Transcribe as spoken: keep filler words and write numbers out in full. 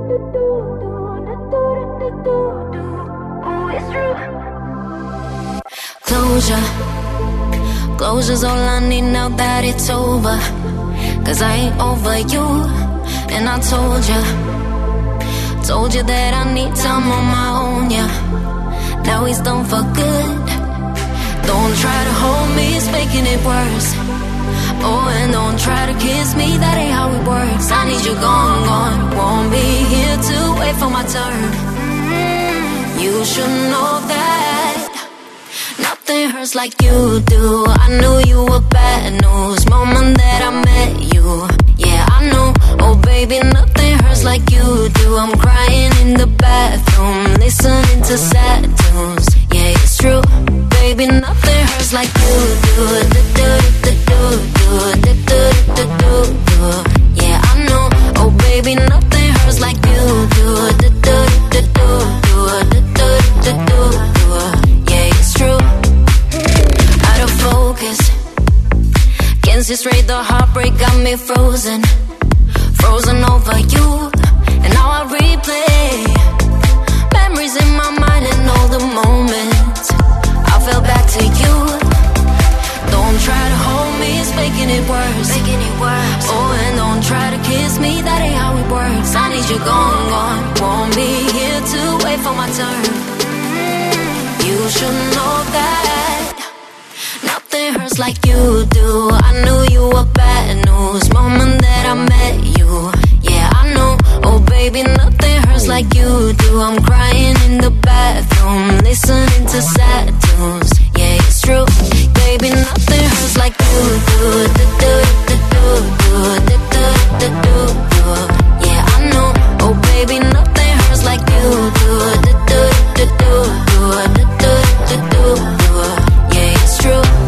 Closure, closure's all I need now that it's over. Cause I ain't over you, and I told ya, told you that I need time on my own, yeah. Now he's done for good. Don't try to hold me, it's making it worse. Oh, and don't try to kiss me, that ain't how it works. I need you gone, gone, won't be here to wait for my turn. You should know that nothing hurts like you do. I knew you were bad news moment that I met you. Yeah, I know, oh baby, nothing hurts like you do. I'm crying in the bathroom, listening to sad tunes. Yeah, it's true, baby, nothing hurts like you do. Yeah, I know, oh baby, nothing hurts like you do. Yeah, it's true. Out of focus, can't see straight, the heartbreak got me frozen. Frozen over you, and now I replay memories in my mind and all the moments I fell back to you. Don't try to hold me, it's making it worse, making it worse. Oh, and don't try to kiss me, that ain't how it works. I need you gone, gone, won't be here to wait for my turn. You should know that nothing hurts like you do. I knew you were bad news moment that I met you. Yeah, I know, oh baby, nothing hurts like you do. I'm crying in the bathroom, listening to sad tunes. Yeah, it's true, baby, nothing hurts like you do. Yeah, I know, oh baby, nothing hurts like you do. Yeah, it's true.